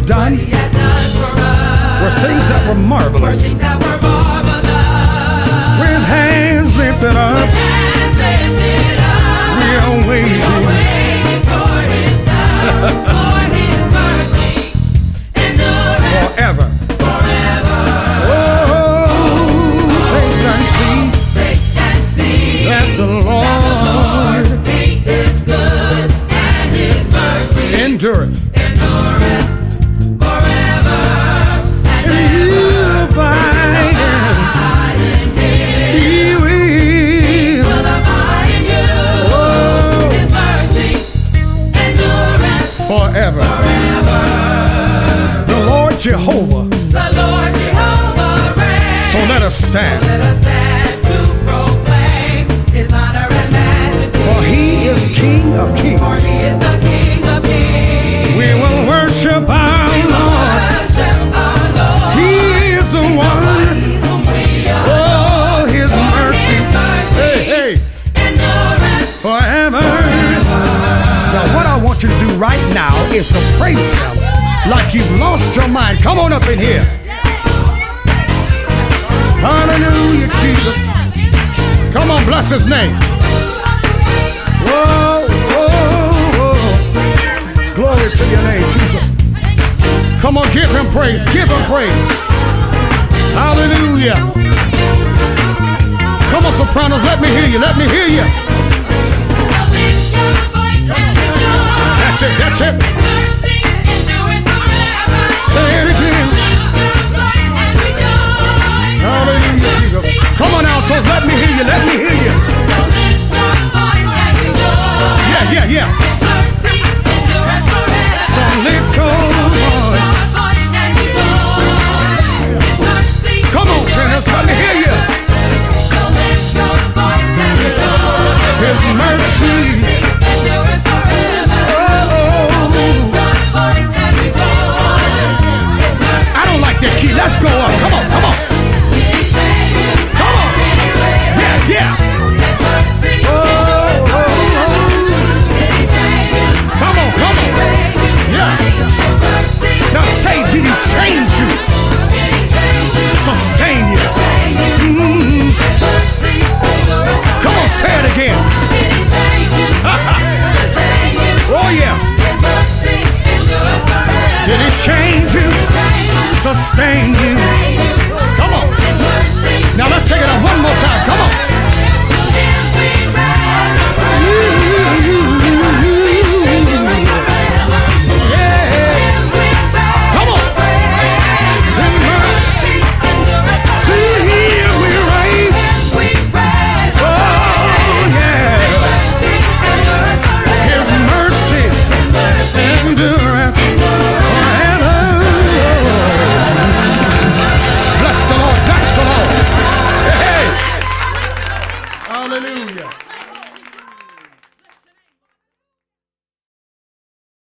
done were things that were marvelous. With hands lifted up, we are waiting for His time, for His mercy endureth forever. Oh, taste and see that the Lord He is good and His mercy endureth forever. And you abide in Him, He will abide in you. His mercy endureth forever. The Lord Jehovah reigns. So let us stand. To proclaim His honor and majesty. For He is King of kings. For He is the King of kings. We will worship our Lord. He is the one. Oh, His mercy. Hey, forever. Now what I want you to do right now is to praise Him like you've lost your mind. Come on up in here. Hallelujah, Jesus. Come on, bless His name. Whoa, whoa, whoa. Glory to your name, Jesus. Come on, give Him praise. Give Him praise. Hallelujah. Come on, sopranos, let me hear you. Let me hear you. That's it. That's it. Say it again. Hallelujah, Jesus. Come on, altos, let me hear you. Let me hear you. Yeah, yeah, yeah. Some little voice. Come on, tenors, let me hear you. His mercy. I don't like that key. Let's go up. Come on, come on. Come on. Yeah, yeah. Oh, oh, oh. Come on, come on. Yeah. Now say, did He change you? Sustain you. Mm-hmm. Come on, say it again. Oh, yeah. Did He change you? Sustain you. Come on. Now let's take it up one more time. Come